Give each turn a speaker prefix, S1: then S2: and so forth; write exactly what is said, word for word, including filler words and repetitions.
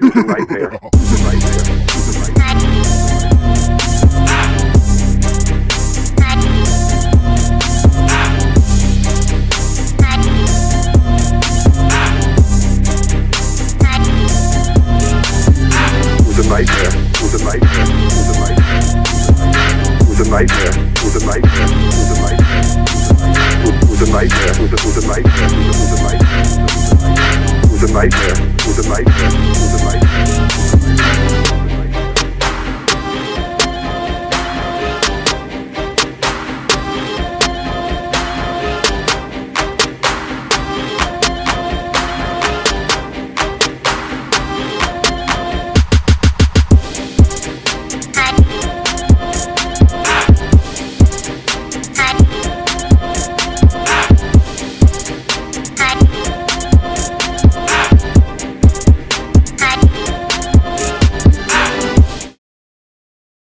S1: was a nightmare. It was a nightmare. It was a nightmare. It was a nightmare. It was a nightmare. It was a nightmare. It was a nightmare. It was a nightmare. It was a nightmare. It was a nightmare. It was a nightmare. It was a nightmare. It was a nightmare.